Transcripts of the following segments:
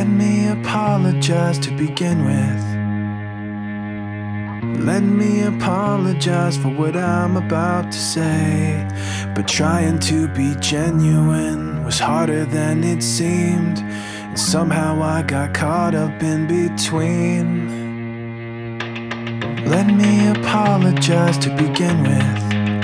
Let me apologize to begin with. Let me apologize for what I'm about to say. But trying to be genuine was harder than it seemed, and somehow I got caught up in between. Let me apologize to begin with.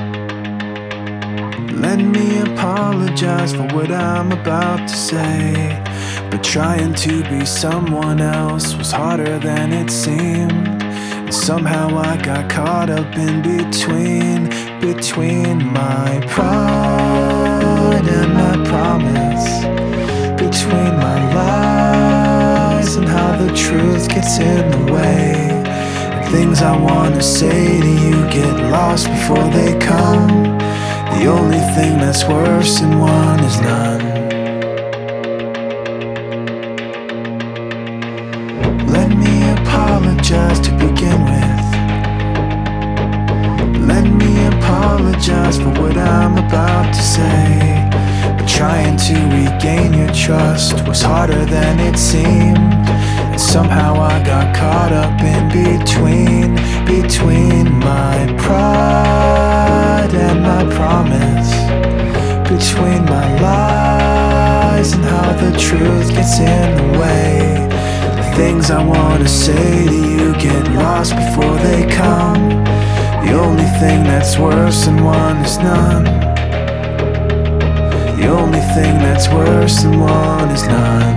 Let me apologize for what I'm about to say. But trying to be someone else was harder than it seemed, and somehow I got caught up in between my pride and my promise, between my lies and how the truth gets in the way, and things I wanna say to you get lost before they come. The only thing that's worse than one is none. Let me apologize to begin with. Let me apologize for what I'm about to say. But trying to regain your trust was harder than it seemed, and somehow I got caught up in between my pride and my promise, between my lies and how the truth gets in the way. The things I wanna say to you get lost before they come. The only thing that's worse than one is none. The only thing that's worse than one is none.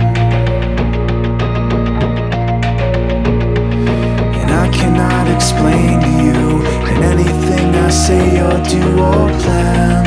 And I cannot explain to you in anything I say or do or plan.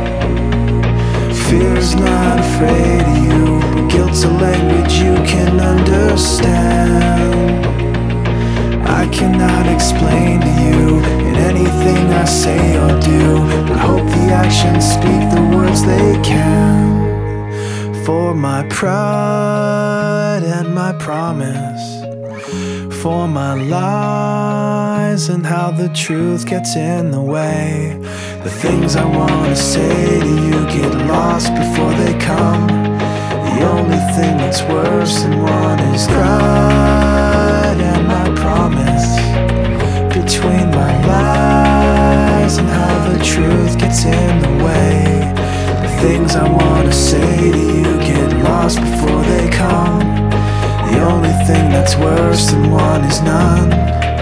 Fear's not afraid of you, but guilt's a language you can understand. I cannot explain to you in anything I say or do, but hope the actions speak the words they can. For my pride and my promise, for my lies and how the truth gets in the way. The things I wanna say to you get lost before they come. The only thing that's worse than one is pride and my promise, between my lies and how the truth gets in the way. The things I wanna say to you get lost before they come. The only thing that's worse than one is none.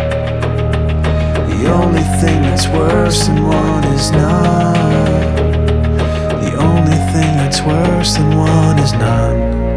The only thing that's worse than one is none. The only thing that's worse than one is none.